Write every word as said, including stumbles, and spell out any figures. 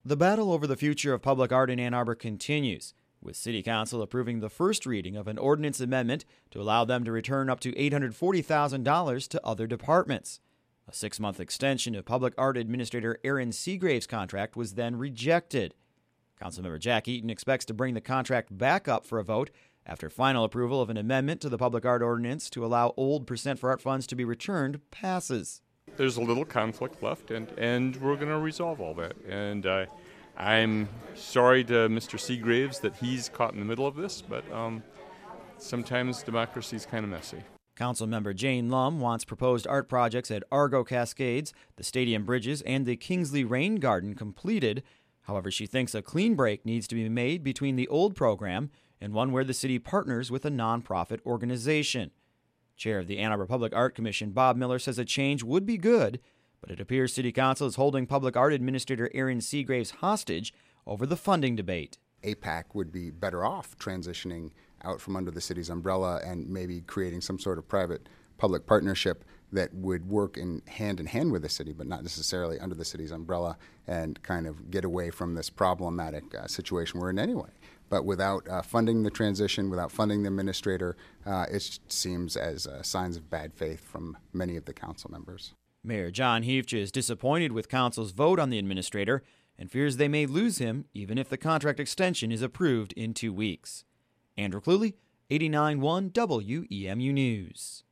The battle over the future of public art in Ann Arbor continues, with City Council approving the first reading of an ordinance amendment to allow them to return up to eight hundred forty thousand dollars to other departments. A six-month extension of Public Art Administrator Aaron Seagrave's contract was then rejected. Councilmember Jack Eaton expects to bring the contract back up for a vote after final approval of an amendment to the Public Art Ordinance to allow old Percent for Art funds to be returned passes. There's a little conflict left, and, and we're going to resolve all that. And uh, I'm sorry to Mister Seagraves that he's caught in the middle of this, but um, sometimes democracy is kind of messy. Councilmember Jane Lum wants proposed art projects at Argo Cascades, the Stadium Bridges, and the Kingsley Rain Garden completed. However, she thinks a clean break needs to be made between the old program and one where the city partners with a nonprofit organization. Chair of the Ann Arbor Public Art Commission, Bob Miller, says a change would be good, but it appears City Council is holding Public Art Administrator Aaron Seagraves hostage over the funding debate. A PAC would be better off transitioning out from under the city's umbrella and maybe creating some sort of private-public partnership that would work in hand in hand with the city, but not necessarily under the city's umbrella, and kind of get away from this problematic uh, situation we're in anyway. But without uh, funding the transition, without funding the administrator, uh, it seems as uh, signs of bad faith from many of the council members. Mayor John Heifch is disappointed with council's vote on the administrator and fears they may lose him even if the contract extension is approved in two weeks. Andrew Cluley, eighty-nine point one W E M U News.